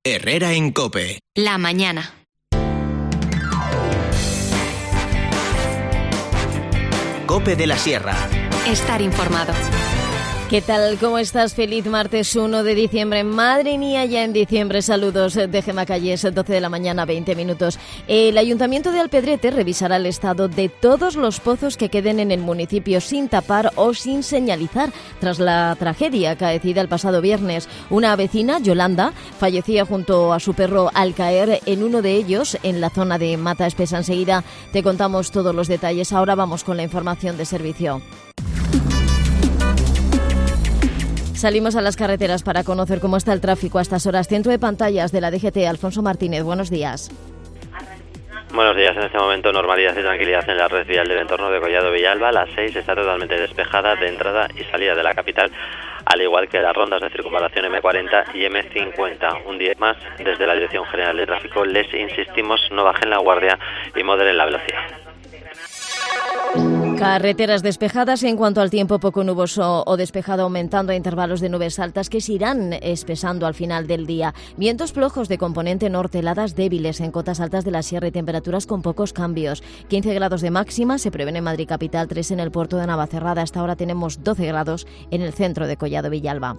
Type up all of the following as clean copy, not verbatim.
Herrera en COPE. La mañana. COPE de la Sierra. Estar informado. ¿Qué tal? ¿Cómo estás? Feliz martes 1 de diciembre. Madre mía, ya en diciembre. Saludos de Gemma Calles, 12 de la mañana, 20 minutos. El Ayuntamiento de Alpedrete revisará el estado de todos los pozos que queden en el municipio sin tapar o sin señalizar tras la tragedia acaecida el pasado viernes. Una vecina, Yolanda, fallecía junto a su perro al caer en uno de ellos en la zona de Mata Espesa. Enseguida te contamos todos los detalles. Ahora vamos con la información de servicio. Salimos a las carreteras para conocer cómo está el tráfico a estas horas. Centro de pantallas de la DGT, Alfonso Martínez, buenos días. Buenos días. En este momento, normalidad y tranquilidad en la red vial del entorno de Collado Villalba. La 6 está totalmente despejada de entrada y salida de la capital, al igual que las rondas de circunvalación M40 y M50. Un día más, desde la Dirección General de Tráfico, les insistimos, no bajen la guardia y moderen la velocidad. Carreteras despejadas y en cuanto al tiempo, poco nuboso o despejado, aumentando a intervalos de nubes altas que se irán espesando al final del día. Vientos flojos de componente norte, heladas débiles en cotas altas de la sierra y temperaturas con pocos cambios. 15 grados de máxima se prevén en Madrid capital, 3 en el puerto de Navacerrada. Hasta ahora tenemos 12 grados en el centro de Collado Villalba.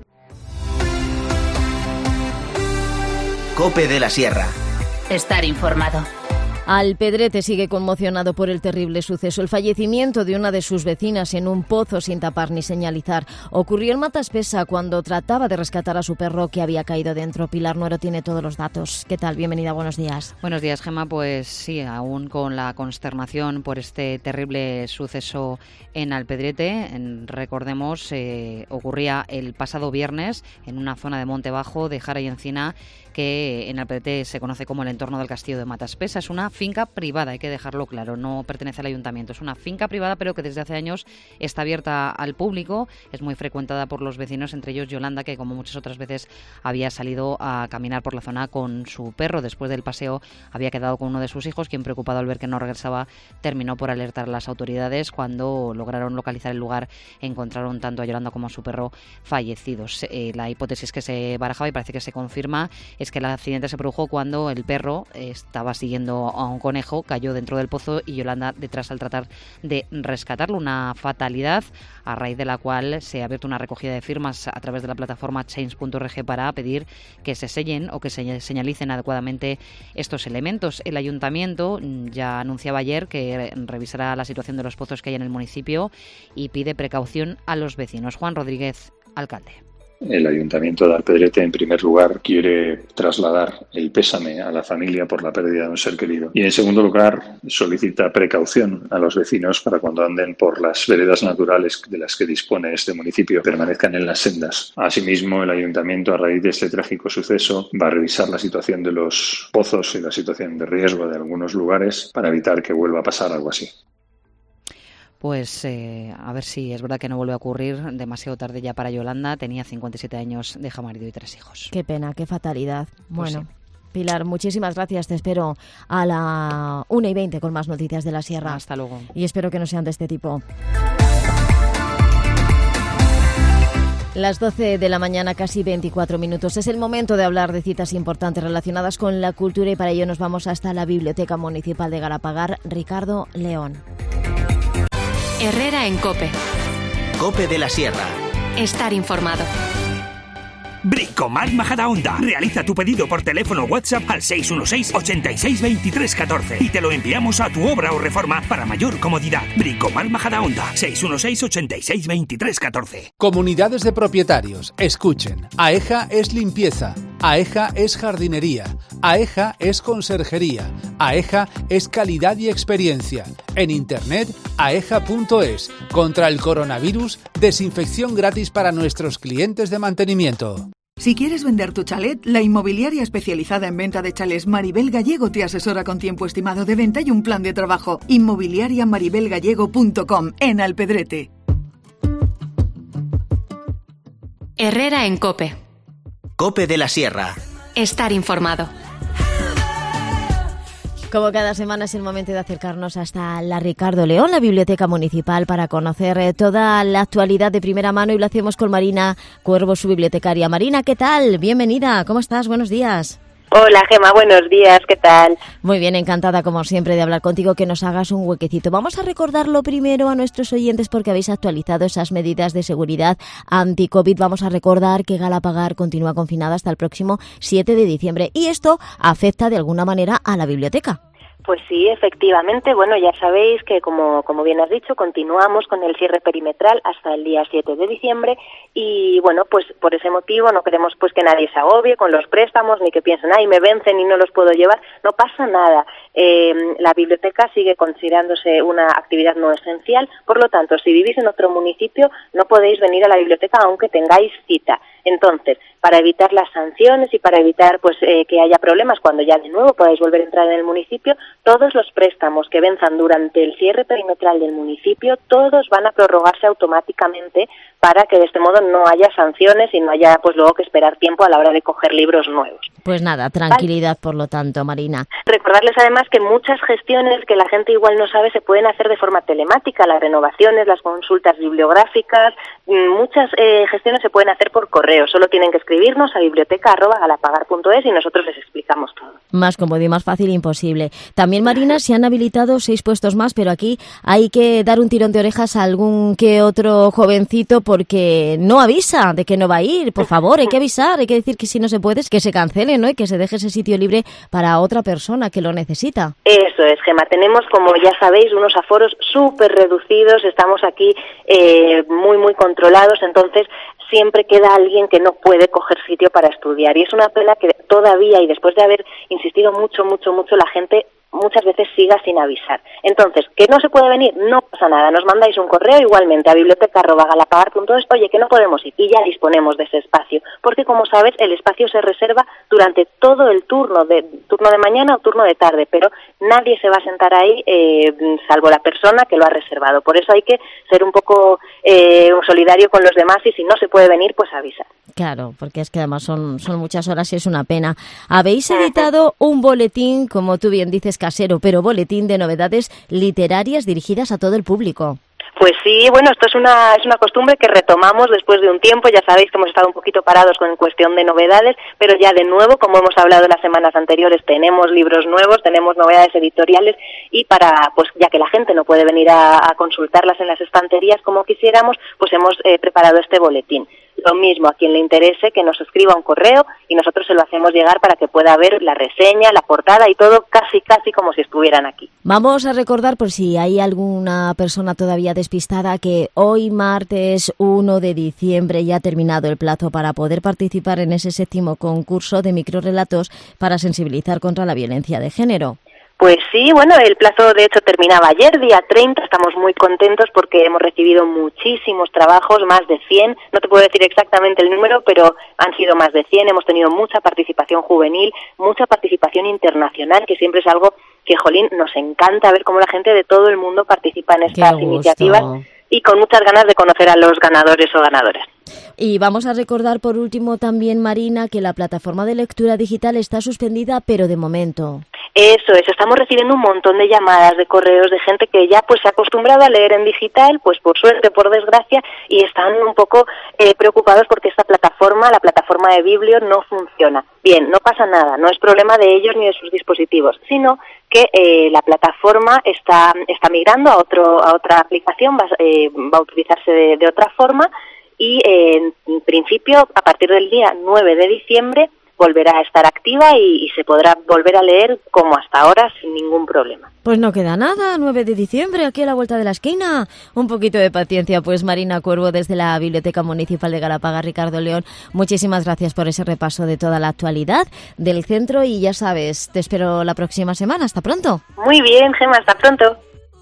COPE de la Sierra. Estar informado. Alpedrete sigue conmocionado por el terrible suceso. El fallecimiento de una de sus vecinas en un pozo sin tapar ni señalizar ocurrió en Mata Espesa cuando trataba de rescatar a su perro que había caído dentro. Pilar Nuero tiene todos los datos. ¿Qué tal? Bienvenida, buenos días. Buenos días, Gemma. Pues sí, aún con la consternación por este terrible suceso en Alpedrete. Recordemos, ocurría el pasado viernes en una zona de Monte Bajo, de Jara y Encina, que en Alpedrete se conoce como el entorno del castillo de Mata Espesa. Es una finca privada, hay que dejarlo claro, no pertenece al ayuntamiento. Es una finca privada, pero que desde hace años está abierta al público. Es muy frecuentada por los vecinos, entre ellos Yolanda, que como muchas otras veces había salido a caminar por la zona con su perro. Después del paseo había quedado con uno de sus hijos, quien, preocupado al ver que no regresaba, terminó por alertar a las autoridades. Cuando lograron localizar el lugar, encontraron tanto a Yolanda como a su perro fallecidos. La hipótesis que se barajaba, y parece que se confirma, es que el accidente se produjo cuando el perro estaba siguiendo a un conejo, cayó dentro del pozo y Yolanda detrás al tratar de rescatarlo. Una fatalidad a raíz de la cual se ha abierto una recogida de firmas a través de la plataforma change.org para pedir que se sellen o que se señalicen adecuadamente estos elementos. El ayuntamiento ya anunciaba ayer que revisará la situación de los pozos que hay en el municipio y pide precaución a los vecinos. Juan Rodríguez, alcalde. El Ayuntamiento de Alpedrete, en primer lugar, quiere trasladar el pésame a la familia por la pérdida de un ser querido. Y, en segundo lugar, solicita precaución a los vecinos para cuando anden por las veredas naturales de las que dispone este municipio, permanezcan en las sendas. Asimismo, el Ayuntamiento, a raíz de este trágico suceso, va a revisar la situación de los pozos y la situación de riesgo de algunos lugares para evitar que vuelva a pasar algo así. Pues a ver si es verdad que no vuelve a ocurrir. Demasiado tarde ya para Yolanda. Tenía 57 años, deja marido y 3 hijos. Qué pena, qué fatalidad. Pues bueno, sí. Pilar, muchísimas gracias. Te espero a la 1:20 con más noticias de la Sierra. Hasta luego. Y espero que no sean de este tipo. Las 12 de la mañana, casi 24 minutos. Es el momento de hablar de citas importantes relacionadas con la cultura y para ello nos vamos hasta la Biblioteca Municipal de Galapagar. Ricardo León. Herrera en COPE. COPE de la Sierra. Estar informado. Bricomart Majadahonda. Realiza tu pedido por teléfono o WhatsApp al 616-86-2314 y te lo enviamos a tu obra o reforma para mayor comodidad. Bricomart Majadahonda. 616-86-2314. Comunidades de propietarios, escuchen. AEJA es limpieza. AEJA es jardinería. AEJA es conserjería. AEJA es calidad y experiencia. En internet, aeja.es. Contra el coronavirus, desinfección gratis para nuestros clientes de mantenimiento. Si quieres vender tu chalet, la inmobiliaria especializada en venta de chalés Maribel Gallego te asesora con tiempo estimado de venta y un plan de trabajo. Inmobiliariamaribelgallego.com, en Alpedrete. Herrera en COPE. COPE de la Sierra. Estar informado. Como cada semana es el momento de acercarnos hasta la Ricardo León, la Biblioteca Municipal, para conocer toda la actualidad de primera mano, y lo hacemos con Marina Cuervo, su bibliotecaria. Marina, ¿qué tal? Bienvenida, ¿cómo estás? Buenos días. Hola Gemma, buenos días, ¿qué tal? Muy bien, encantada como siempre de hablar contigo, que nos hagas un huequecito. Vamos a recordarlo primero a nuestros oyentes porque habéis actualizado esas medidas de seguridad anti-COVID. Vamos a recordar que Galapagar continúa confinada hasta el próximo 7 de diciembre y esto afecta de alguna manera a la biblioteca. Pues sí, efectivamente. Bueno, ya sabéis que, como bien has dicho, continuamos con el cierre perimetral hasta el día 7 de diciembre y, bueno, pues por ese motivo no queremos pues que nadie se agobie con los préstamos ni que piensen, ay, me vencen y no los puedo llevar. No pasa nada. La biblioteca sigue considerándose una actividad no esencial, por lo tanto, si vivís en otro municipio, no podéis venir a la biblioteca aunque tengáis cita. Entonces, para evitar las sanciones y para evitar pues que haya problemas cuando ya de nuevo podáis volver a entrar en el municipio, todos los préstamos que venzan durante el cierre perimetral del municipio, todos van a prorrogarse automáticamente para que de este modo no haya sanciones y no haya pues luego que esperar tiempo a la hora de coger libros nuevos. Pues nada, tranquilidad por lo tanto, Marina. Recordarles además que muchas gestiones que la gente igual no sabe se pueden hacer de forma telemática, las renovaciones, las consultas bibliográficas, muchas gestiones se pueden hacer por correo, solo tienen que escribirnos a biblioteca@galapagar.es y nosotros les explicamos todo. Más cómodo y más fácil imposible. También, Marina, se han habilitado 6 puestos más, pero aquí hay que dar un tirón de orejas a algún que otro jovencito porque no avisa de que no va a ir. Por favor, hay que avisar, hay que decir que si no se puede, que se cancele, ¿no? Y que se deje ese sitio libre para otra persona que lo necesita. Eso es, Gemma. Tenemos, como ya sabéis, unos aforos súper reducidos. Estamos aquí muy controlados, entonces siempre queda alguien que no puede coger sitio para estudiar. Y es una pena que todavía, y después de haber insistido mucho, la gente muchas veces siga sin avisar. Entonces, ¿que no se puede venir? No pasa nada, nos mandáis un correo igualmente a biblioteca@galapagar.es, oye, que no podemos ir, y ya disponemos de ese espacio, porque como sabes, el espacio se reserva durante todo el turno de mañana o turno de tarde, pero nadie se va a sentar ahí salvo la persona que lo ha reservado. Por eso hay que ser un poco solidario con los demás y si no se puede venir, pues avisa. Claro, porque es que además son muchas horas y es una pena. Habéis editado un boletín, como tú bien dices, casero, pero boletín de novedades literarias dirigidas a todo el público. Pues sí, bueno, esto es una costumbre que retomamos después de un tiempo. Ya sabéis que hemos estado un poquito parados con cuestión de novedades, pero ya de nuevo, como hemos hablado las semanas anteriores, tenemos libros nuevos, tenemos novedades editoriales y pues ya que la gente no puede venir a consultarlas en las estanterías como quisiéramos, pues hemos preparado este boletín. Lo mismo, a quien le interese, que nos escriba un correo y nosotros se lo hacemos llegar para que pueda ver la reseña, la portada y todo casi como si estuvieran aquí. Vamos a recordar, por si hay alguna persona todavía despistada, que hoy martes 1 de diciembre ya ha terminado el plazo para poder participar en ese 7º concurso de microrrelatos para sensibilizar contra la violencia de género. Pues sí, bueno, el plazo de hecho terminaba ayer, día 30, estamos muy contentos porque hemos recibido muchísimos trabajos, más de 100, no te puedo decir exactamente el número, pero han sido más de 100, hemos tenido mucha participación juvenil, mucha participación internacional, que siempre es algo que, jolín, nos encanta ver cómo la gente de todo el mundo participa en estas iniciativas y con muchas ganas de conocer a los ganadores o ganadoras. Y vamos a recordar por último también, Marina, que la plataforma de lectura digital está suspendida, pero de momento. Eso es, estamos recibiendo un montón de llamadas, de correos, de gente que ya pues se ha acostumbrado a leer en digital, pues por suerte, por desgracia, y están un poco preocupados porque esta plataforma, la plataforma de Biblio, no funciona. Bien, no pasa nada, no es problema de ellos ni de sus dispositivos, sino que la plataforma está migrando a otra aplicación, va a utilizarse de otra forma y en principio a partir del día 9 de diciembre volverá a estar activa y se podrá volver a leer como hasta ahora sin ningún problema. Pues no queda nada, 9 de diciembre, aquí a la vuelta de la esquina. Un poquito de paciencia, pues. Marina Cuervo, desde la Biblioteca Municipal de Galapagar, Ricardo León, muchísimas gracias por ese repaso de toda la actualidad del centro y ya sabes, te espero la próxima semana. Hasta pronto. Muy bien, Gemma, hasta pronto.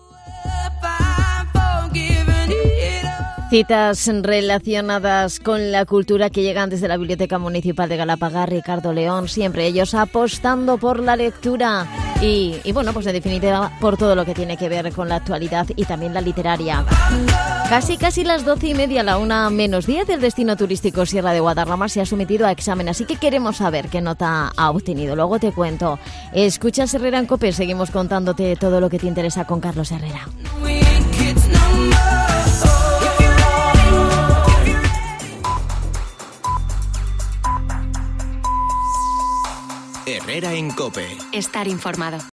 Citas relacionadas con la cultura que llegan desde la Biblioteca Municipal de Galapagar, Ricardo León, siempre ellos apostando por la lectura y bueno, pues en definitiva por todo lo que tiene que ver con la actualidad y también la literaria. Casi las 12:30, la 1:10, el destino turístico Sierra de Guadarrama se ha sometido a examen, así que queremos saber qué nota ha obtenido. Luego te cuento. Escuchas Herrera en COPE, seguimos contándote todo lo que te interesa con Carlos Herrera. Herrera en COPE. Estar informado.